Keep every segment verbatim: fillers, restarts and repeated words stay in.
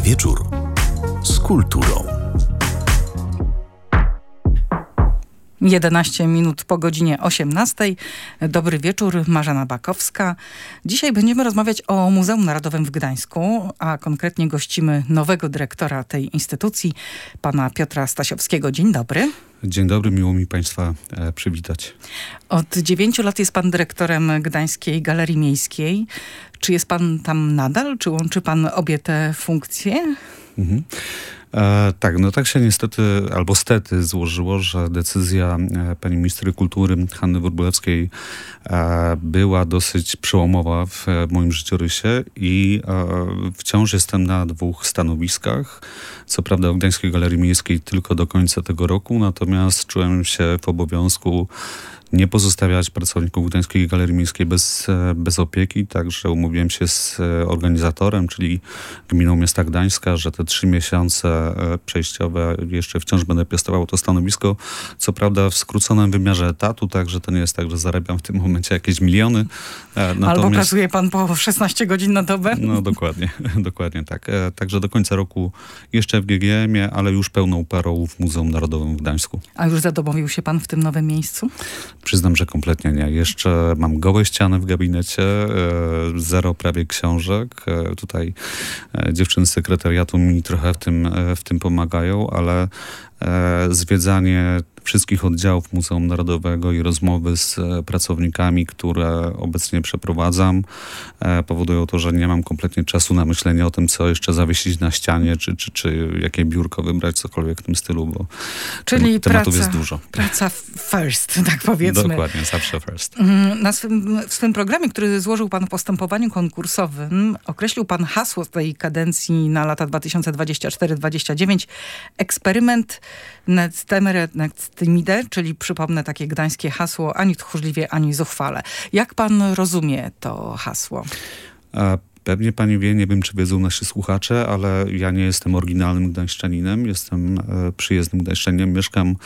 wieczór z kulturą. jedenaście minut po godzinie osiemnastej. Dobry wieczór, Marzena Bakowska. Dzisiaj będziemy rozmawiać o Muzeum Narodowym w Gdańsku, a konkretnie gościmy nowego dyrektora tej instytucji, pana Piotra Stasiowskiego. Dzień dobry. Dzień dobry, miło mi Państwa e, przywitać. Od dziewięciu lat jest pan dyrektorem Gdańskiej Galerii Miejskiej. Czy jest pan tam nadal? Czy łączy pan obie te funkcje? Mhm. E, tak, no tak się niestety, albo stety złożyło, że decyzja e, pani ministry kultury Hanny Wróblewskiej e, była dosyć przełomowa w e, moim życiorysie i e, wciąż jestem na dwóch stanowiskach. Co prawda w Gdańskiej Galerii Miejskiej tylko do końca tego roku, natomiast czułem się w obowiązku nie pozostawiać pracowników Gdańskiej Galerii Miejskiej bez, bez opieki, także umówiłem się z organizatorem, czyli Gminą Miasta Gdańska, że te trzy miesiące przejściowe jeszcze wciąż będę piastował to stanowisko. Co prawda w skróconym wymiarze etatu, także to nie jest tak, że zarabiam w tym momencie jakieś miliony. Natomiast, albo pracuje pan po szesnaście godzin na dobę? No dokładnie, dokładnie tak. Także do końca roku jeszcze w G G M ie, ale już pełną parą w Muzeum Narodowym w Gdańsku. A już zadomowił się pan w tym nowym miejscu? Przyznam, że kompletnie nie. Jeszcze mam gołe ściany w gabinecie, zero prawie książek. Tutaj dziewczyny z sekretariatu mi trochę w tym, w tym pomagają, ale zwiedzanie wszystkich oddziałów Muzeum Narodowego i rozmowy z pracownikami, które obecnie przeprowadzam, powodują to, że nie mam kompletnie czasu na myślenie o tym, co jeszcze zawiesić na ścianie, czy, czy, czy jakie biurko wybrać, cokolwiek w tym stylu, bo Czyli tematów praca, jest dużo. Praca first, tak powiedzmy. Dokładnie, zawsze first. Na swym, w swym programie, który złożył pan w postępowaniu konkursowym, określił pan hasło tej kadencji na lata dwa tysiące dwudziesty czwarty do dwudziestego dziewiątego. Eksperyment net temere net timide, czyli przypomnę takie gdańskie hasło, ani tchórzliwie, ani zuchwale. Jak pan rozumie to hasło? A pewnie pani wie, nie wiem czy wiedzą nasi słuchacze, ale ja nie jestem oryginalnym gdańszczaninem, jestem e, przyjezdnym gdańszczaninem. Mieszkam e,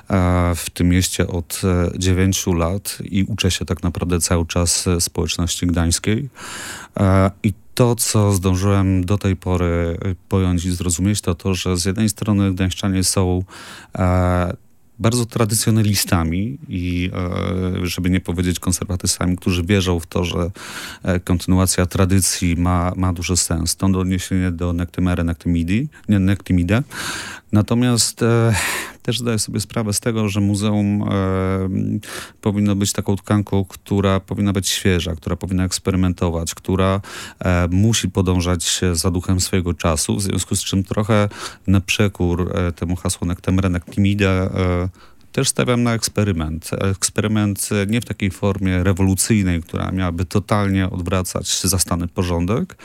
w tym mieście od e, dziewięciu lat i uczę się tak naprawdę cały czas e, społeczności gdańskiej. E, I to, co zdążyłem do tej pory pojąć i zrozumieć, to to, że z jednej strony gdańszczanie są e, bardzo tradycjonalistami i e, żeby nie powiedzieć konserwatystami, którzy wierzą w to, że e, kontynuacja tradycji ma, ma duży sens. Stąd odniesienie do Nectemere Nectemidi, nie Nectimide. Natomiast e, też zdaję sobie sprawę z tego, że muzeum e, powinno być taką tkanką, która powinna być świeża, która powinna eksperymentować, która e, musi podążać za duchem swojego czasu, w związku z czym trochę na przekór e, temu hasłu Nectemere Nectimide e, też stawiam na eksperyment. Eksperyment nie w takiej formie rewolucyjnej, która miałaby totalnie odwracać zastany porządek,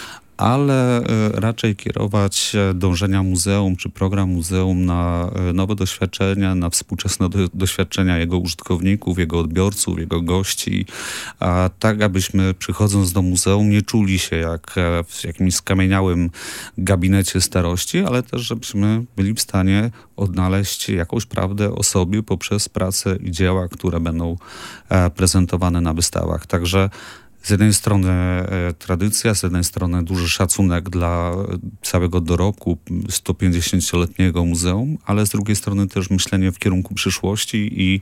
ale raczej kierować dążenia muzeum czy program muzeum na nowe doświadczenia, na współczesne do, doświadczenia jego użytkowników, jego odbiorców, jego gości, a tak abyśmy przychodząc do muzeum nie czuli się jak w jakimś skamieniałym gabinecie starości, ale też żebyśmy byli w stanie odnaleźć jakąś prawdę o sobie poprzez pracę i dzieła, które będą prezentowane na wystawach. Także z jednej strony e, tradycja, z jednej strony duży szacunek dla całego dorobku sto pięćdziesięcioletniego muzeum, ale z drugiej strony też myślenie w kierunku przyszłości i,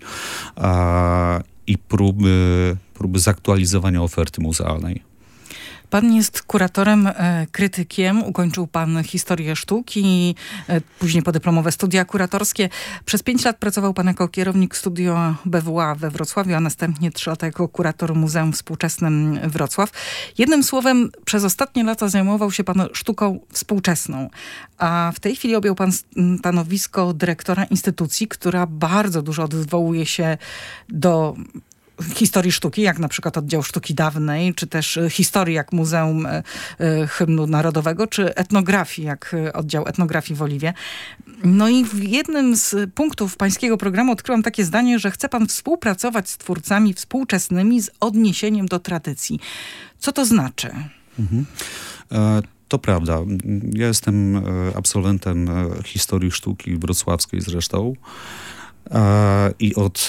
a, i próby, próby zaktualizowania oferty muzealnej. Pan jest kuratorem, e, krytykiem, ukończył pan historię sztuki, e, później podyplomowe studia kuratorskie. Przez pięć lat pracował pan jako kierownik studio B W A we Wrocławiu, a następnie trzy lata jako kurator Muzeum Współczesnym Wrocław. Jednym słowem, przez ostatnie lata zajmował się pan sztuką współczesną, a w tej chwili objął pan stanowisko dyrektora instytucji, która bardzo dużo odwołuje się do historii sztuki, jak na przykład oddział sztuki dawnej, czy też historii, jak Muzeum Hymnu Narodowego, czy etnografii, jak oddział etnografii w Oliwie. No i w jednym z punktów pańskiego programu odkryłam takie zdanie, że chce pan współpracować z twórcami współczesnymi z odniesieniem do tradycji. Co to znaczy? Mhm. E To prawda. Ja jestem absolwentem historii sztuki wrocławskiej zresztą. I od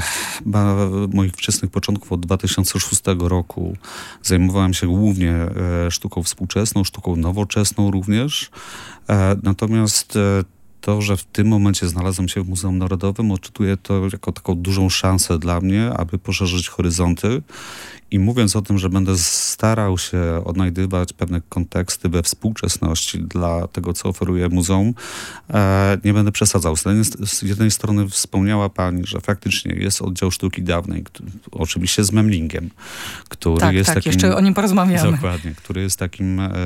moich wczesnych początków, od dwa tysiące szóstego roku zajmowałem się głównie sztuką współczesną, sztuką nowoczesną również. Natomiast to, że w tym momencie znalazłem się w Muzeum Narodowym, odczytuję to jako taką dużą szansę dla mnie, aby poszerzyć horyzonty. I mówiąc o tym, że będę starał się odnajdywać pewne konteksty we współczesności dla tego, co oferuje muzeum, e, nie będę przesadzał. Z jednej, z jednej strony wspomniała pani, że faktycznie jest oddział sztuki dawnej, który, oczywiście z Memlingiem, który tak, jest tak, takim... jeszcze o nim porozmawiamy. Dokładnie, który jest takim, e,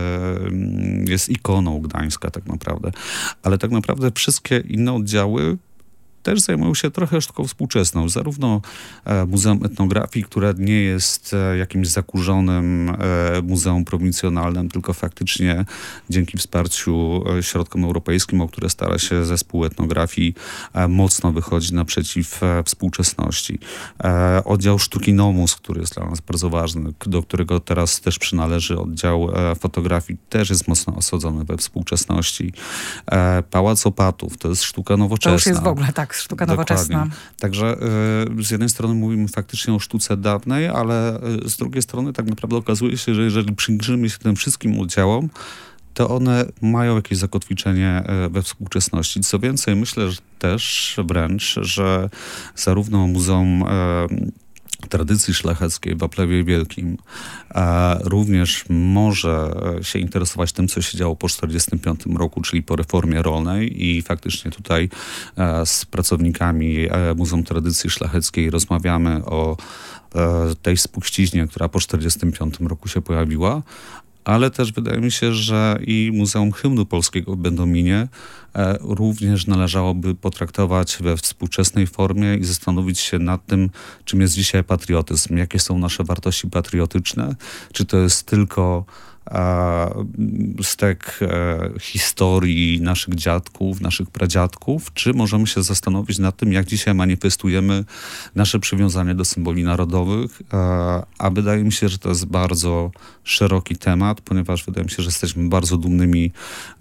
jest ikoną Gdańska tak naprawdę. Ale tak naprawdę wszystkie inne oddziały też zajmują się trochę sztuką współczesną. Zarówno e, Muzeum Etnografii, które nie jest e, jakimś zakurzonym e, muzeum prowincjonalnym, tylko faktycznie dzięki wsparciu e, środkom europejskim, o które stara się zespół etnografii, e, mocno wychodzi naprzeciw e, współczesności. E, oddział Sztuki Nomus, który jest dla nas bardzo ważny, do którego teraz też przynależy oddział e, fotografii, też jest mocno osadzony we współczesności. E, Pałac Opatów, to jest sztuka nowoczesna. To już jest w ogóle tak, sztuka nowoczesna. Dokładnie. Także y, z jednej strony mówimy faktycznie o sztuce dawnej, ale y, z drugiej strony tak naprawdę okazuje się, że jeżeli przyjrzymy się tym wszystkim oddziałom, to one mają jakieś zakotwiczenie y, we współczesności. Co więcej, myślę że też wręcz, że zarówno Muzeum y, Tradycji Szlacheckiej w Waplewie Wielkim e, również może się interesować tym, co się działo po tysiąc dziewięćset czterdziestym piątym roku, czyli po reformie rolnej i faktycznie tutaj e, z pracownikami e, Muzeum Tradycji Szlacheckiej rozmawiamy o e, tej spuściźnie, która po tysiąc dziewięćset czterdziestym piątym roku się pojawiła. Ale też wydaje mi się, że i Muzeum Hymnu Polskiego w Będominie e, również należałoby potraktować we współczesnej formie i zastanowić się nad tym, czym jest dzisiaj patriotyzm, jakie są nasze wartości patriotyczne, czy to jest tylko a, stek e, historii naszych dziadków, naszych pradziadków, czy możemy się zastanowić nad tym, jak dzisiaj manifestujemy nasze przywiązanie do symboli narodowych, a, a wydaje mi się, że to jest bardzo szeroki temat, ponieważ wydaje mi się, że jesteśmy bardzo dumnymi,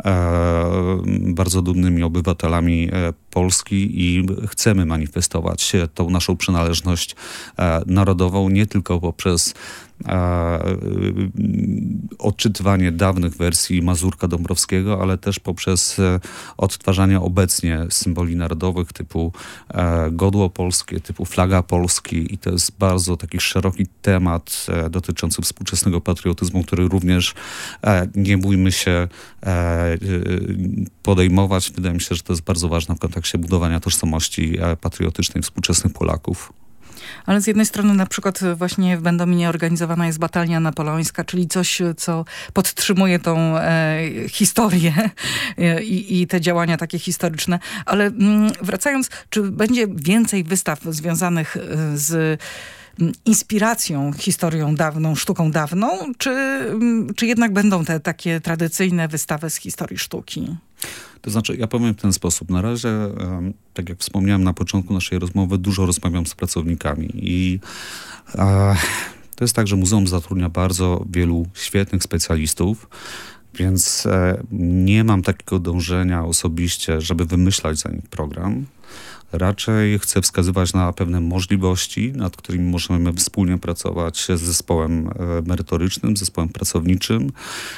e, bardzo dumnymi obywatelami e, Polski i chcemy manifestować tą naszą przynależność e, narodową nie tylko poprzez a, y, odczytywanie dawnych wersji Mazurka Dąbrowskiego, ale też poprzez e, odtwarzanie obecnie symboli narodowych typu e, godło polskie, typu flaga Polski i to jest bardzo taki szeroki temat e, dotyczący współczesnego patriotyzmu, który również e, nie bójmy się e, podejmować. Wydaje mi się, że to jest bardzo ważne w kontekście budowania tożsamości e, patriotycznej współczesnych Polaków. Ale z jednej strony na przykład właśnie w Będominie organizowana jest batalia napoleońska, czyli coś, co podtrzymuje tą e, historię e, i te działania takie historyczne. Ale mm, wracając, czy będzie więcej wystaw związanych z inspiracją, historią dawną, sztuką dawną, czy, czy jednak będą te takie tradycyjne wystawy z historii sztuki? To znaczy, ja powiem w ten sposób. Na razie, tak jak wspomniałem na początku naszej rozmowy, dużo rozmawiam z pracownikami i e, to jest tak, że muzeum zatrudnia bardzo wielu świetnych specjalistów, więc e, nie mam takiego dążenia osobiście, żeby wymyślać za nich program. Raczej chcę wskazywać na pewne możliwości, nad którymi możemy wspólnie pracować z zespołem merytorycznym, zespołem pracowniczym,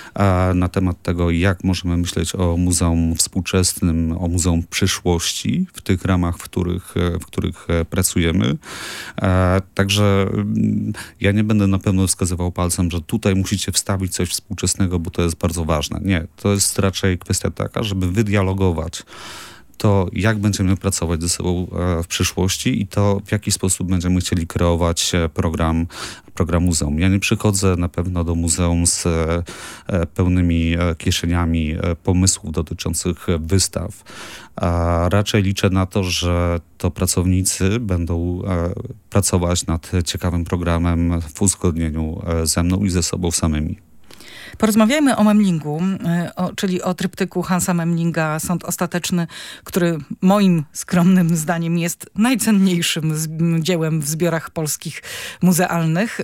na temat tego, jak możemy myśleć o muzeum współczesnym, o muzeum przyszłości w tych ramach, w których, w których pracujemy. Także ja nie będę na pewno wskazywał palcem, że tutaj musicie wstawić coś współczesnego, bo to jest bardzo ważne. Nie, to jest raczej kwestia taka, żeby wydialogować to, jak będziemy pracować ze sobą w przyszłości i to, w jaki sposób będziemy chcieli kreować program, program muzeum. Ja nie przychodzę na pewno do muzeum z pełnymi kieszeniami pomysłów dotyczących wystaw. A raczej liczę na to, że to pracownicy będą pracować nad ciekawym programem w uzgodnieniu ze mną i ze sobą samymi. Porozmawiajmy o Memlingu, o, czyli o tryptyku Hansa Memlinga, Sąd ostateczny, który moim skromnym zdaniem jest najcenniejszym z, dziełem w zbiorach polskich muzealnych.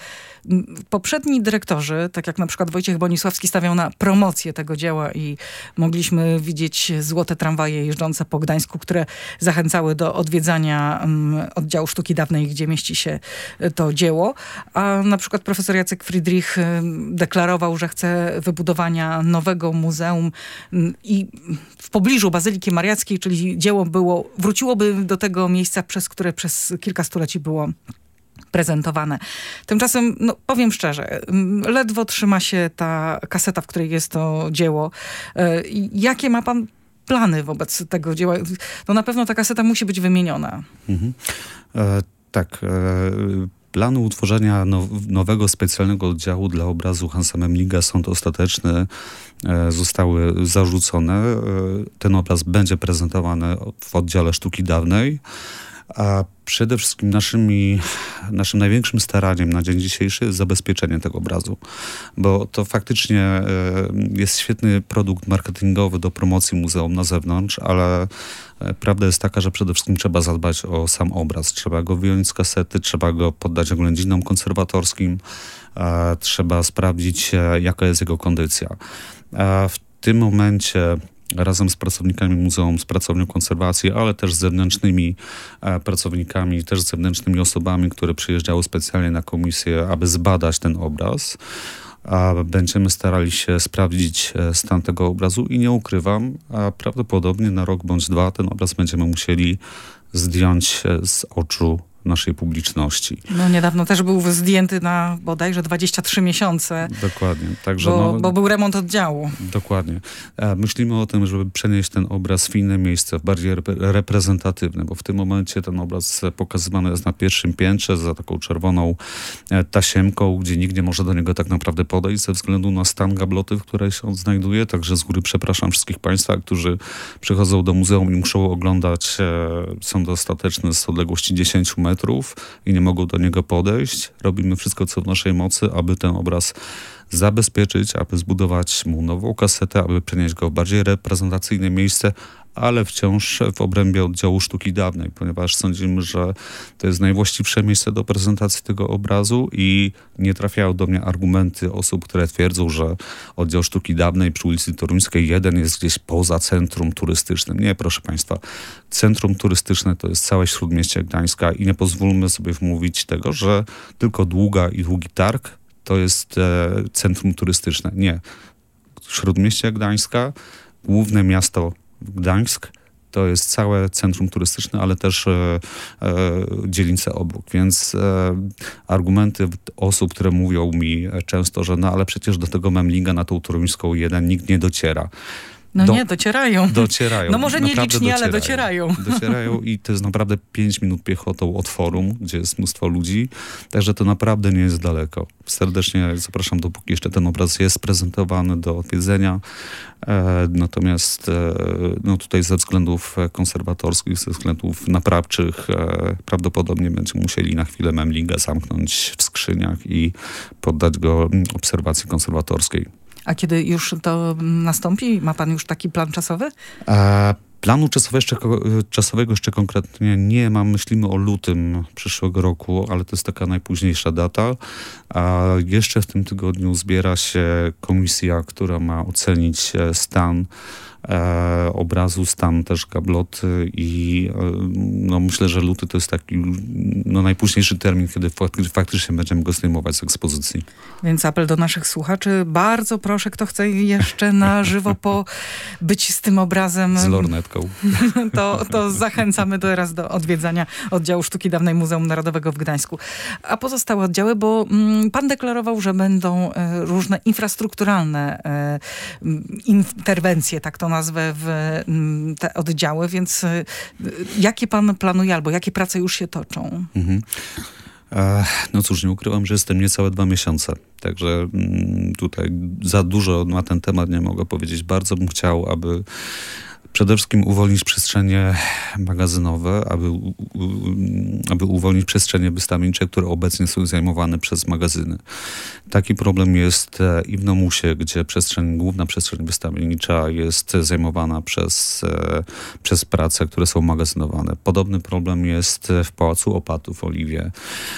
Poprzedni dyrektorzy, tak jak na przykład Wojciech Bonisławski, stawiał na promocję tego dzieła i mogliśmy widzieć złote tramwaje jeżdżące po Gdańsku, które zachęcały do odwiedzania um, oddziału sztuki dawnej, gdzie mieści się to dzieło. A na przykład profesor Jacek Friedrich um, deklarował, że chce wybudowania nowego muzeum um, i w pobliżu Bazyliki Mariackiej, czyli dzieło było, wróciłoby do tego miejsca, przez które przez kilka stuleci było prezentowane. Tymczasem, no, powiem szczerze, ledwo trzyma się ta kaseta, w której jest to dzieło. E, jakie ma pan plany wobec tego dzieła? No na pewno ta kaseta musi być wymieniona. Mhm. E, tak. E, plany utworzenia now, nowego specjalnego oddziału dla obrazu Hansa Memlinga Sąd ostateczny e, zostały zarzucone. E, ten obraz będzie prezentowany w oddziale sztuki dawnej. A przede wszystkim naszymi, naszym największym staraniem na dzień dzisiejszy jest zabezpieczenie tego obrazu, bo to faktycznie jest świetny produkt marketingowy do promocji muzeum na zewnątrz, ale prawda jest taka, że przede wszystkim trzeba zadbać o sam obraz. Trzeba go wyjąć z kasety, trzeba go poddać oględzinom konserwatorskim, trzeba sprawdzić, jaka jest jego kondycja. A w tym momencie razem z pracownikami muzeum, z pracownią konserwacji, ale też z zewnętrznymi e, pracownikami, też z zewnętrznymi osobami, które przyjeżdżały specjalnie na komisję, aby zbadać ten obraz. A będziemy starali się sprawdzić e, stan tego obrazu i nie ukrywam, a prawdopodobnie na rok bądź dwa ten obraz będziemy musieli zdjąć e, z oczu naszej publiczności. No niedawno też był zdjęty na bodajże dwadzieścia trzy miesiące. Dokładnie. Także bo, no, bo był remont oddziału. Dokładnie. E, myślimy o tym, żeby przenieść ten obraz w inne miejsce, w bardziej rep- reprezentatywne, bo w tym momencie ten obraz pokazywany jest na pierwszym piętrze za taką czerwoną e, tasiemką, gdzie nikt nie może do niego tak naprawdę podejść ze względu na stan gabloty, w której się on znajduje. Także z góry przepraszam wszystkich państwa, którzy przychodzą do muzeum i muszą oglądać e, sąd ostateczny z odległości dziesięć metrów i nie mogą do niego podejść. Robimy wszystko, co w naszej mocy, aby ten obraz zabezpieczyć, aby zbudować mu nową kasetę, aby przenieść go w bardziej reprezentacyjne miejsce, ale wciąż w obrębie oddziału sztuki dawnej, ponieważ sądzimy, że to jest najwłaściwsze miejsce do prezentacji tego obrazu i nie trafiają do mnie argumenty osób, które twierdzą, że oddział sztuki dawnej przy ulicy Toruńskiej jeden jest gdzieś poza centrum turystycznym. Nie, proszę państwa. Centrum turystyczne to jest całe śródmieście Gdańska i nie pozwólmy sobie wmówić tego, że tylko Długa i Długi Targ to jest e, centrum turystyczne. Nie. Śródmieście Gdańska, główne miasto Gdańsk, to jest całe centrum turystyczne, ale też e, e, dzielnice obok. Więc e, argumenty osób, które mówią mi często, że no ale przecież do tego Memlinga na tą Toruńską jeden nikt nie dociera. No Do, nie, docierają. Docierają. No może nie licznie, docierają. ale docierają. Docierają i to jest naprawdę pięć minut piechotą od forum, gdzie jest mnóstwo ludzi. Także to naprawdę nie jest daleko. Serdecznie zapraszam, dopóki jeszcze ten obraz jest prezentowany do odwiedzenia. E, natomiast e, no tutaj ze względów konserwatorskich, ze względów naprawczych e, prawdopodobnie będziemy musieli na chwilę Memlinga zamknąć w skrzyniach i poddać go obserwacji konserwatorskiej. A kiedy już to nastąpi? Ma pan już taki plan czasowy? A planu czasowego jeszcze, czasowego jeszcze konkretnie nie mam. Myślimy o lutym przyszłego roku, ale to jest taka najpóźniejsza data. A jeszcze w tym tygodniu zbiera się komisja, która ma ocenić stan e, obrazu, stan też gabloty i e, no myślę, że luty to jest taki no, najpóźniejszy termin, kiedy faktycznie będziemy go zdejmować z ekspozycji. Więc apel do naszych słuchaczy. Bardzo proszę, kto chce jeszcze na żywo po być z tym obrazem. Z lornetką. To, to zachęcamy teraz do odwiedzania oddziału sztuki dawnej Muzeum Narodowego w Gdańsku. A pozostałe oddziały, bo mm, pan deklarował, że będą e, różne infrastrukturalne e, interwencje, tak to nazwę, w m, te oddziały, więc e, jakie pan planuje albo jakie prace już się toczą? Mhm. No cóż, nie ukrywam, że jestem niecałe dwa miesiące, także tutaj za dużo na ten temat nie mogę powiedzieć. Bardzo bym chciał, aby Przede wszystkim uwolnić przestrzenie magazynowe, aby, aby uwolnić przestrzenie wystawiennicze, które obecnie są zajmowane przez magazyny. Taki problem jest i w Nomusie, gdzie przestrzeń, główna przestrzeń wystawiennicza jest zajmowana przez, przez prace, które są magazynowane. Podobny problem jest w Pałacu Opatów w Oliwie.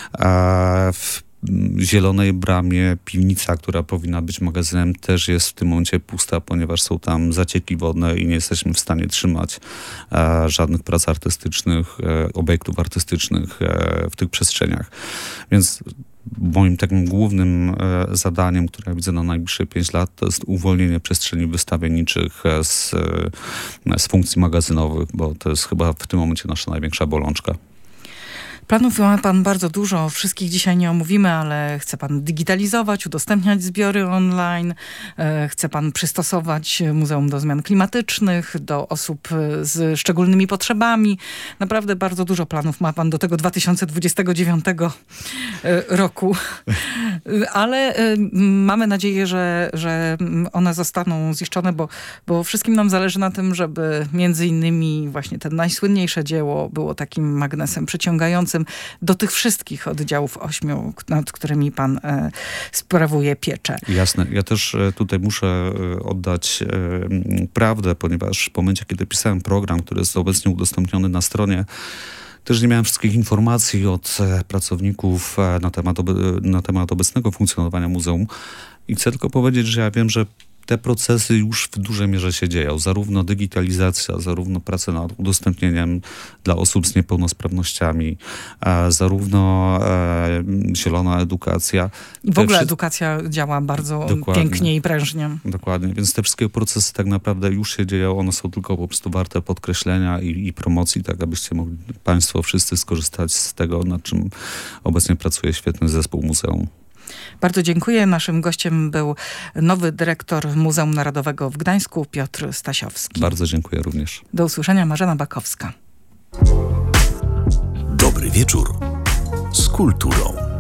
W Zielonej Bramie piwnica, która powinna być magazynem, też jest w tym momencie pusta, ponieważ są tam zacieki wodne i nie jesteśmy w stanie trzymać e, żadnych prac artystycznych, e, obiektów artystycznych e, w tych przestrzeniach. Więc moim takim głównym e, zadaniem, które ja widzę na najbliższe pięć lat, to jest uwolnienie przestrzeni wystawienniczych z, e, z funkcji magazynowych, bo to jest chyba w tym momencie nasza największa bolączka. Planów ma pan bardzo dużo, wszystkich dzisiaj nie omówimy, ale chce pan digitalizować, udostępniać zbiory online, e, chce pan przystosować muzeum do zmian klimatycznych, do osób z szczególnymi potrzebami. Naprawdę bardzo dużo planów ma pan do tego dwa tysiące dwudziestego dziewiątego roku. Ale e, mamy nadzieję, że, że one zostaną ziszczone, bo, bo wszystkim nam zależy na tym, żeby między innymi właśnie te najsłynniejsze dzieło było takim magnesem przyciągającym do tych wszystkich oddziałów ośmiu, nad którymi pan e, sprawuje pieczę. Jasne. Ja też e, tutaj muszę e, oddać e, prawdę, ponieważ w momencie, kiedy pisałem program, który jest obecnie udostępniony na stronie, też nie miałem wszystkich informacji od e, pracowników e, na temat, obe- na temat obecnego funkcjonowania muzeum. I chcę tylko powiedzieć, że ja wiem, że te procesy już w dużej mierze się dzieją. Zarówno digitalizacja, zarówno praca nad udostępnieniem dla osób z niepełnosprawnościami, e, zarówno e, zielona edukacja. I w ogóle wszy- edukacja działa bardzo Dokładnie. pięknie i prężnie. Dokładnie, więc te wszystkie procesy tak naprawdę już się dzieją. One są tylko po prostu warte podkreślenia i, i promocji, tak abyście mogli państwo wszyscy skorzystać z tego, nad czym obecnie pracuje świetny zespół muzeum. Bardzo dziękuję. Naszym gościem był nowy dyrektor Muzeum Narodowego w Gdańsku, Piotr Stasiowski. Bardzo dziękuję również. Do usłyszenia, Marzena Bakowska. Dobry wieczór z kulturą.